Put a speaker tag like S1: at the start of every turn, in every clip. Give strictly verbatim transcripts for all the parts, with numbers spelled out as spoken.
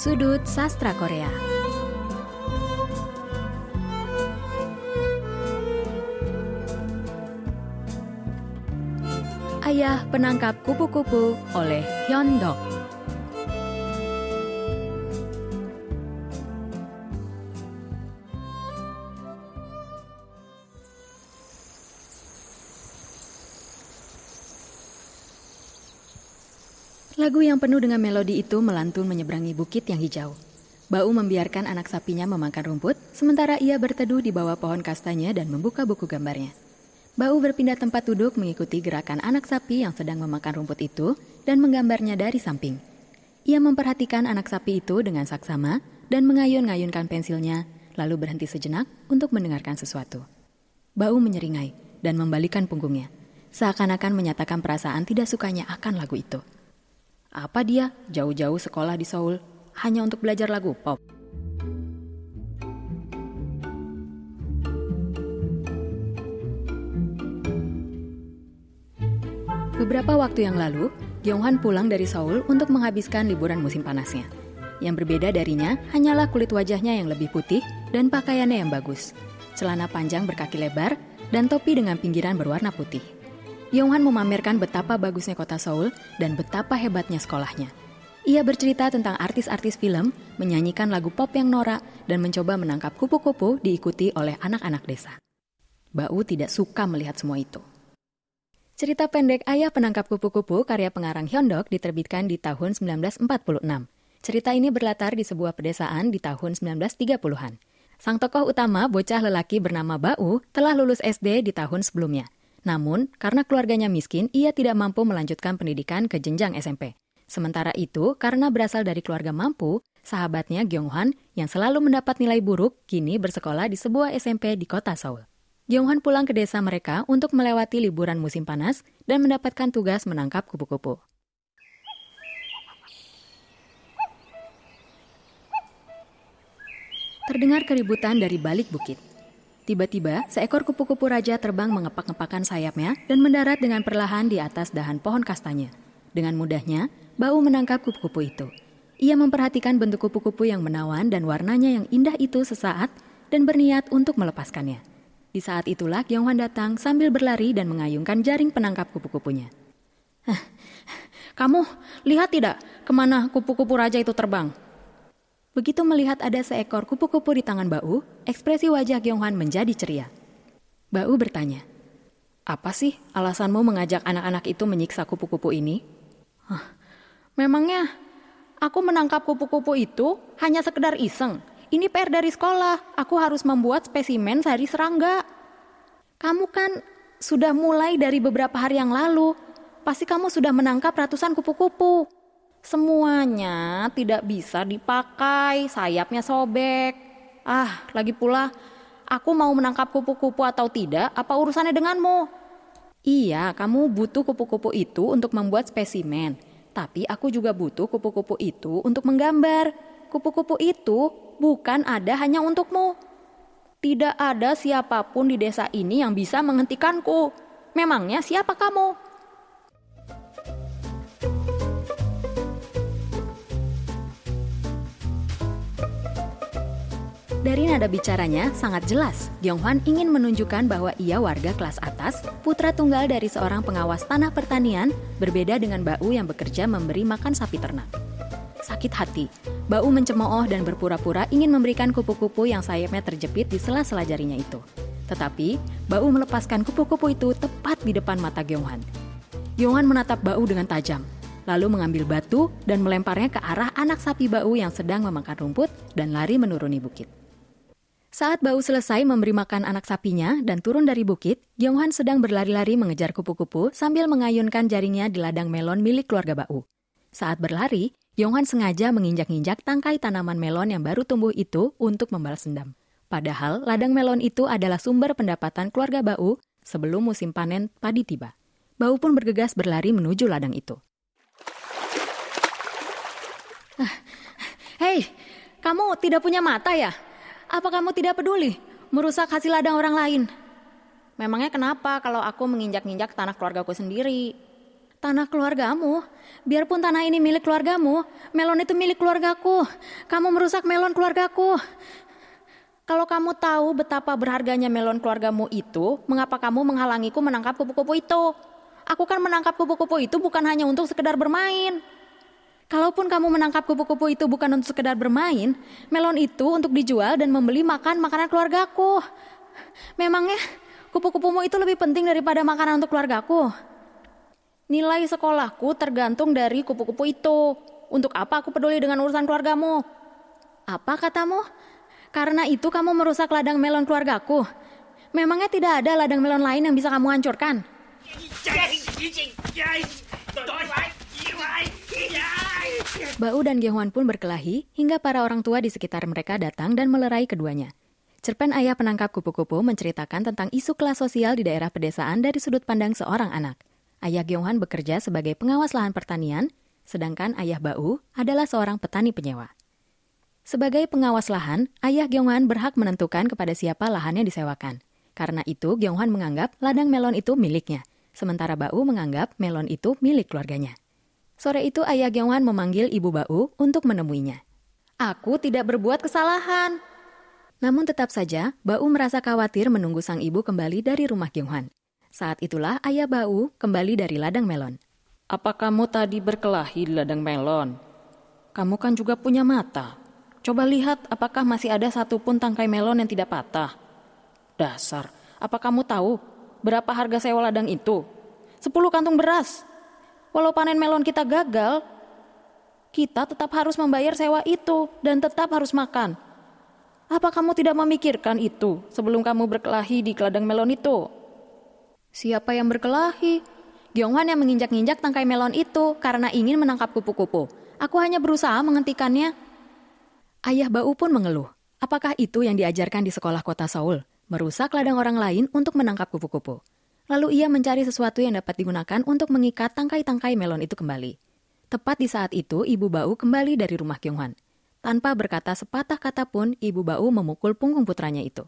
S1: Sudut Sastra Korea. Ayah Penangkap Kupu-Kupu oleh Hyun-dok. Lagu yang penuh dengan melodi itu melantun menyeberangi bukit yang hijau. Bau membiarkan anak sapinya memakan rumput, sementara ia berteduh di bawah pohon kastanya dan membuka buku gambarnya. Bau berpindah tempat duduk mengikuti gerakan anak sapi yang sedang memakan rumput itu dan menggambarnya dari samping. Ia memperhatikan anak sapi itu dengan saksama dan mengayun-ngayunkan pensilnya, lalu berhenti sejenak untuk mendengarkan sesuatu. Bau menyeringai dan membalikan punggungnya, seakan-akan menyatakan perasaan tidak sukanya akan lagu itu. Apa dia jauh-jauh sekolah di Seoul hanya untuk belajar lagu pop? Beberapa waktu yang lalu, Gyeonghan pulang dari Seoul untuk menghabiskan liburan musim panasnya. Yang berbeda darinya hanyalah kulit wajahnya yang lebih putih dan pakaiannya yang bagus. Celana panjang berkaki lebar dan topi dengan pinggiran berwarna putih. Gyeonghan memamerkan betapa bagusnya kota Seoul dan betapa hebatnya sekolahnya. Ia bercerita tentang artis-artis film, menyanyikan lagu pop yang norak, dan mencoba menangkap kupu-kupu diikuti oleh anak-anak desa. Bau tidak suka melihat semua itu. Cerita pendek Ayah Penangkap Kupu-Kupu karya pengarang Hyun-dok diterbitkan di tahun sembilan belas empat puluh enam. Cerita ini berlatar di sebuah pedesaan di tahun sembilan belas tiga puluhan. Sang tokoh utama, bocah lelaki bernama Bau, telah lulus S D di tahun sebelumnya. Namun, karena keluarganya miskin, ia tidak mampu melanjutkan pendidikan ke jenjang S M P. Sementara itu, karena berasal dari keluarga mampu, sahabatnya Gyeonghan yang selalu mendapat nilai buruk, kini bersekolah di sebuah S M P di kota Seoul. Gyeonghan pulang ke desa mereka untuk melewati liburan musim panas dan mendapatkan tugas menangkap kupu-kupu. Terdengar keributan dari balik bukit. Tiba-tiba, seekor kupu-kupu raja terbang mengepak-ngepakkan sayapnya dan mendarat dengan perlahan di atas dahan pohon kastanya. Dengan mudahnya, Bau menangkap kupu-kupu itu. Ia memperhatikan bentuk kupu-kupu yang menawan dan warnanya yang indah itu sesaat dan berniat untuk melepaskannya. Di saat itulah Gyeonghan datang sambil berlari dan mengayunkan jaring penangkap kupu-kupunya. Hah, kamu lihat tidak kemana kupu-kupu raja itu terbang? Begitu melihat ada seekor kupu-kupu di tangan Bau, ekspresi wajah Gyeonghan menjadi ceria. Bau bertanya, "Apa sih alasanmu mengajak anak-anak itu menyiksa kupu-kupu ini?" Huh, memangnya aku menangkap kupu-kupu itu hanya sekedar iseng. Ini P R dari sekolah, aku harus membuat spesimen sari serangga. Kamu kan sudah mulai dari beberapa hari yang lalu. Pasti kamu sudah menangkap ratusan kupu-kupu. Semuanya tidak bisa dipakai, sayapnya sobek. Ah, lagi pula, aku mau menangkap kupu-kupu atau tidak, apa urusannya denganmu? Iya, kamu butuh kupu-kupu itu untuk membuat spesimen. Tapi aku juga butuh kupu-kupu itu untuk menggambar. Kupu-kupu itu bukan ada hanya untukmu. Tidak ada siapapun di desa ini yang bisa menghentikanku. Memangnya siapa kamu? Dari nada bicaranya sangat jelas, Gyeonghan ingin menunjukkan bahwa ia warga kelas atas, putra tunggal dari seorang pengawas tanah pertanian, berbeda dengan Bau yang bekerja memberi makan sapi ternak. Sakit hati, Bau mencemooh dan berpura-pura ingin memberikan kupu-kupu yang sayapnya terjepit di sela-sela jarinya itu. Tetapi, Bau melepaskan kupu-kupu itu tepat di depan mata Gyeonghan. Gyeonghan menatap Bau dengan tajam, lalu mengambil batu dan melemparnya ke arah anak sapi Bau yang sedang memakan rumput dan lari menuruni bukit. Saat Bau selesai memberi makan anak sapinya dan turun dari bukit, Gyeonghan sedang berlari-lari mengejar kupu-kupu sambil mengayunkan jaringnya di ladang melon milik keluarga Bau. Saat berlari, Gyeonghan sengaja menginjak-injak tangkai tanaman melon yang baru tumbuh itu untuk membalas dendam. Padahal ladang melon itu adalah sumber pendapatan keluarga Bau sebelum musim panen padi tiba. Bau pun bergegas berlari menuju ladang itu. Hei, kamu tidak punya mata ya? Apa kamu tidak peduli merusak hasil ladang orang lain? Memangnya kenapa kalau aku menginjak-injak tanah keluargaku sendiri? Tanah keluargamu? Biarpun tanah ini milik keluargamu, melon itu milik keluargaku. Kamu merusak melon keluargaku. Kalau kamu tahu betapa berharganya melon keluargamu itu, mengapa kamu menghalangiku menangkap kupu-kupu itu? Aku kan menangkap kupu-kupu itu bukan hanya untuk sekedar bermain. Kalaupun kamu menangkap kupu-kupu itu bukan untuk sekedar bermain, melon itu untuk dijual dan membeli makan makanan keluargaku. Memangnya kupu-kupumu itu lebih penting daripada makanan untuk keluargaku? Nilai sekolahku tergantung dari kupu-kupu itu. Untuk apa aku peduli dengan urusan keluargamu? Apa katamu? Karena itu kamu merusak ladang melon keluargaku. Memangnya tidak ada ladang melon lain yang bisa kamu hancurkan? Bau dan Gyeongwan pun berkelahi hingga para orang tua di sekitar mereka datang dan melerai keduanya. Cerpen Ayah Penangkap Kupu-Kupu menceritakan tentang isu kelas sosial di daerah pedesaan dari sudut pandang seorang anak. Ayah Gyeongwan bekerja sebagai pengawas lahan pertanian, sedangkan Ayah Bau adalah seorang petani penyewa. Sebagai pengawas lahan, Ayah Gyeongwan berhak menentukan kepada siapa lahannya disewakan. Karena itu, Gyeongwan menganggap ladang melon itu miliknya, sementara Bau menganggap melon itu milik keluarganya. Sore itu Ayah Gyeongwan memanggil Ibu Bau untuk menemuinya. Aku tidak berbuat kesalahan. Namun tetap saja, Bau merasa khawatir menunggu sang ibu kembali dari rumah Gyeongwan. Saat itulah Ayah Bau kembali dari ladang melon.
S2: Apa kamu tadi berkelahi di ladang melon? Kamu kan juga punya mata. Coba lihat apakah masih ada satupun tangkai melon yang tidak patah. Dasar, apa kamu tahu berapa harga sewa ladang itu? Sepuluh kantung beras. Walau panen melon kita gagal, kita tetap harus membayar sewa itu dan tetap harus makan. Apa kamu tidak memikirkan itu sebelum kamu berkelahi di ladang melon itu?
S1: Siapa yang berkelahi? Gyeongwan yang menginjak-injak tangkai melon itu karena ingin menangkap kupu-kupu. Aku hanya berusaha menghentikannya. Ayah Bau pun mengeluh. Apakah itu yang diajarkan di sekolah kota Seoul? Merusak ladang orang lain untuk menangkap kupu-kupu. Lalu ia mencari sesuatu yang dapat digunakan untuk mengikat tangkai-tangkai melon itu kembali. Tepat di saat itu, Ibu Bau kembali dari rumah Gyeongwan. Tanpa berkata sepatah kata pun, Ibu Bau memukul punggung putranya itu.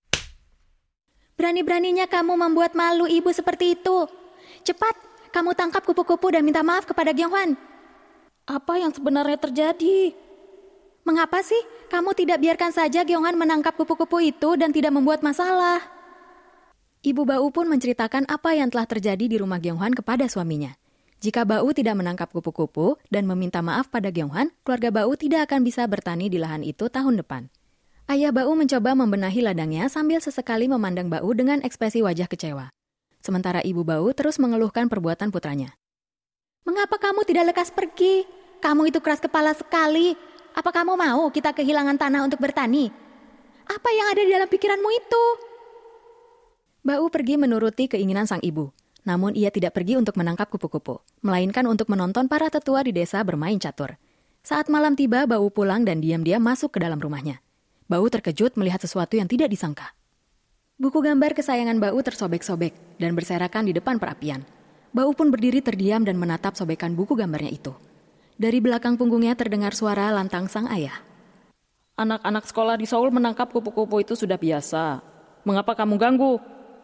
S1: Berani-beraninya kamu membuat malu ibu seperti itu. Cepat, kamu tangkap kupu-kupu dan minta maaf kepada Gyeongwan.
S2: Apa yang sebenarnya terjadi?
S1: Mengapa sih kamu tidak biarkan saja Gyeongwan menangkap kupu-kupu itu dan tidak membuat masalah? Ibu Bau pun menceritakan apa yang telah terjadi di rumah Gyeongwan kepada suaminya. Jika Bau tidak menangkap kupu-kupu dan meminta maaf pada Gyeongwan, keluarga Bau tidak akan bisa bertani di lahan itu tahun depan. Ayah Bau mencoba membenahi ladangnya sambil sesekali memandang Bau dengan ekspresi wajah kecewa. Sementara Ibu Bau terus mengeluhkan perbuatan putranya. Mengapa kamu tidak lekas pergi? Kamu itu keras kepala sekali. Apa kamu mau kita kehilangan tanah untuk bertani? Apa yang ada di dalam pikiranmu itu? Bau pergi menuruti keinginan sang ibu. Namun ia tidak pergi untuk menangkap kupu-kupu, melainkan untuk menonton para tetua di desa bermain catur. Saat malam tiba, Bau pulang dan diam-diam masuk ke dalam rumahnya. Bau terkejut melihat sesuatu yang tidak disangka. Buku gambar kesayangan Bau tersobek-sobek dan berserakan di depan perapian. Bau pun berdiri terdiam dan menatap sobekan buku gambarnya itu. Dari belakang punggungnya terdengar suara lantang sang ayah.
S2: Anak-anak sekolah di Seoul menangkap kupu-kupu itu sudah biasa. Mengapa kamu ganggu?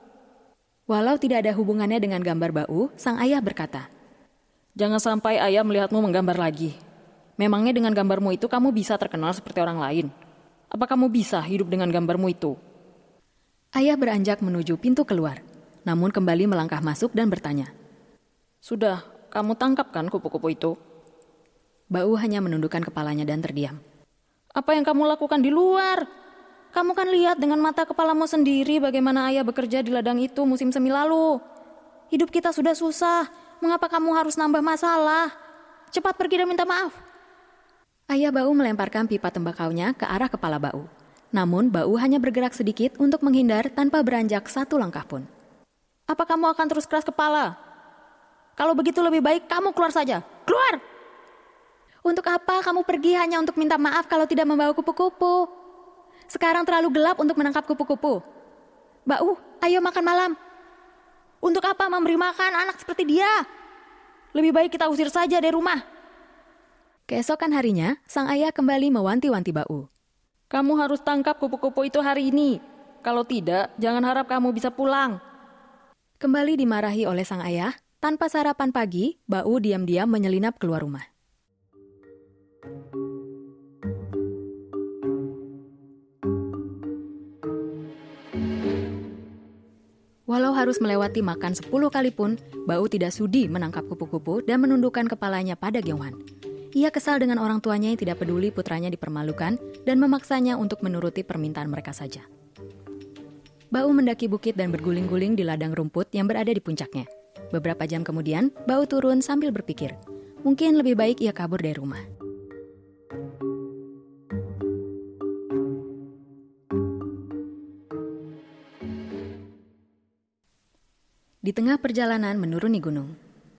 S1: Walau tidak ada hubungannya dengan gambar Bau, sang ayah berkata,
S2: Jangan sampai ayah melihatmu menggambar lagi. Memangnya dengan gambarmu itu kamu bisa terkenal seperti orang lain? Apa kamu bisa hidup dengan gambarmu itu?
S1: Ayah beranjak menuju pintu keluar, namun kembali melangkah masuk dan bertanya,
S2: Sudah, kamu tangkap kan kupu-kupu itu?
S1: Bau hanya menundukkan kepalanya dan terdiam.
S2: Apa yang kamu lakukan di luar? Kamu kan lihat dengan mata kepalamu sendiri bagaimana ayah bekerja di ladang itu musim semi lalu. Hidup kita sudah susah, mengapa kamu harus nambah masalah? Cepat pergi dan minta maaf.
S1: Ayah Bau melemparkan pipa tembakaunya ke arah kepala Bau. Namun Bau hanya bergerak sedikit untuk menghindar tanpa beranjak satu langkah pun.
S2: Apa kamu akan terus keras kepala? Kalau begitu lebih baik kamu keluar saja. Keluar!
S1: Untuk apa kamu pergi hanya untuk minta maaf kalau tidak membawa kupu-kupu? Sekarang terlalu gelap untuk menangkap kupu-kupu. Bau, ayo makan malam.
S2: Untuk apa memberi makan anak seperti dia? Lebih baik kita usir saja dari rumah.
S1: Keesokan harinya, sang ayah kembali mewanti-wanti Bau.
S2: Kamu harus tangkap kupu-kupu itu hari ini. Kalau tidak, jangan harap kamu bisa pulang.
S1: Kembali dimarahi oleh sang ayah, Tanpa sarapan pagi, Bau diam-diam menyelinap keluar rumah. Walau harus melewati makan sepuluh kali pun, Bau tidak sudi menangkap kupu-kupu dan menundukkan kepalanya pada Gyeonghan. Ia kesal dengan orang tuanya yang tidak peduli putranya dipermalukan dan memaksanya untuk menuruti permintaan mereka saja. Bau mendaki bukit dan berguling-guling di ladang rumput yang berada di puncaknya. Beberapa jam kemudian, Bau turun sambil berpikir, mungkin lebih baik ia kabur dari rumah. Di tengah perjalanan menuruni gunung.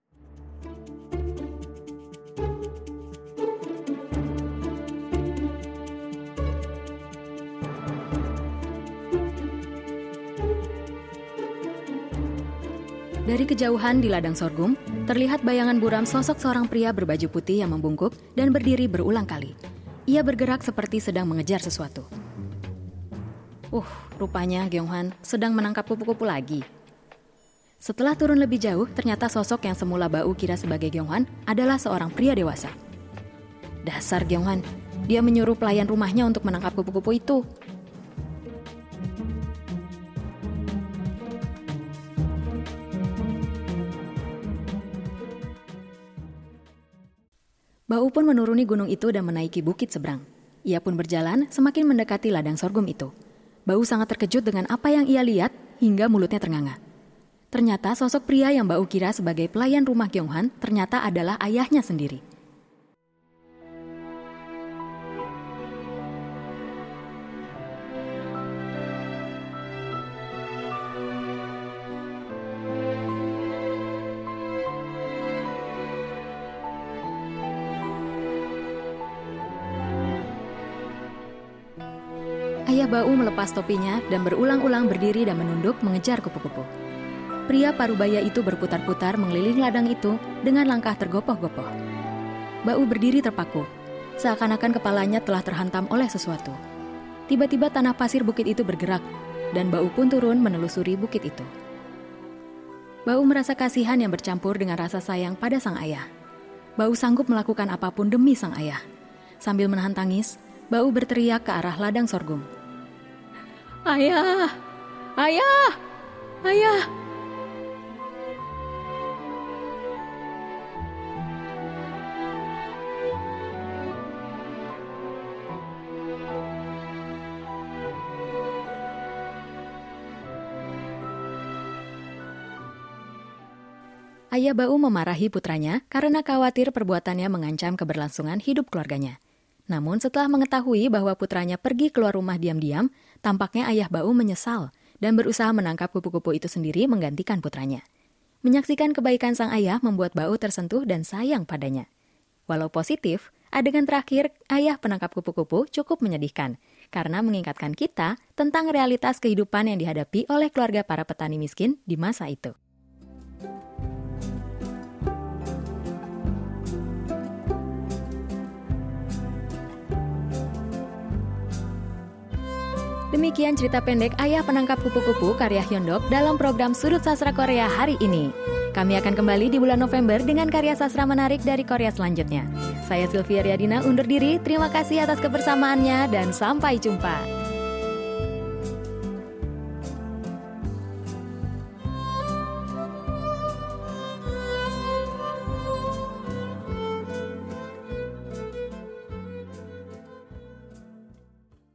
S1: Dari kejauhan di ladang sorghum, terlihat bayangan buram sosok seorang pria berbaju putih yang membungkuk dan berdiri berulang kali. Ia bergerak seperti sedang mengejar sesuatu. Uh, rupanya Gyeonghan sedang menangkap kupu-kupu lagi. Setelah turun lebih jauh, ternyata sosok yang semula Bau kira sebagai Gyeonghan adalah seorang pria dewasa. Dasar Gyeonghan, dia menyuruh pelayan rumahnya untuk menangkap kupu-kupu itu. Bau pun menuruni gunung itu dan menaiki bukit seberang. Ia pun berjalan semakin mendekati ladang sorghum itu. Bau sangat terkejut dengan apa yang ia lihat hingga mulutnya ternganga. Ternyata sosok pria yang Bau kira sebagai pelayan rumah Gyeonghan ternyata adalah ayahnya sendiri. Ayah Bau melepas topinya dan berulang-ulang berdiri dan menunduk mengejar kupu-kupu. Pria parubaya itu berputar-putar mengelilingi ladang itu dengan langkah tergopoh-gopoh. Bau berdiri terpaku, seakan-akan kepalanya telah terhantam oleh sesuatu. Tiba-tiba tanah pasir bukit itu bergerak, dan Bau pun turun menelusuri bukit itu. Bau merasa kasihan yang bercampur dengan rasa sayang pada sang ayah. Bau sanggup melakukan apapun demi sang ayah. Sambil menahan tangis, Bau berteriak ke arah ladang sorghum. Ayah! Ayah! Ayah! Ayah Bau memarahi putranya karena khawatir perbuatannya mengancam keberlangsungan hidup keluarganya. Namun setelah mengetahui bahwa putranya pergi keluar rumah diam-diam, tampaknya ayah Bau menyesal dan berusaha menangkap kupu-kupu itu sendiri menggantikan putranya. Menyaksikan kebaikan sang ayah membuat Bau tersentuh dan sayang padanya. Walau positif, adegan terakhir ayah penangkap kupu-kupu cukup menyedihkan karena mengingatkan kita tentang realitas kehidupan yang dihadapi oleh keluarga para petani miskin di masa itu. Demikian cerita pendek Ayah Penangkap Kupu-Kupu karya Hyundok dalam program Sudut Sastra Korea hari ini. Kami akan kembali di bulan November dengan karya sastra menarik dari Korea selanjutnya. Saya Sylvia Riadina undur diri, terima kasih atas kebersamaannya dan sampai jumpa.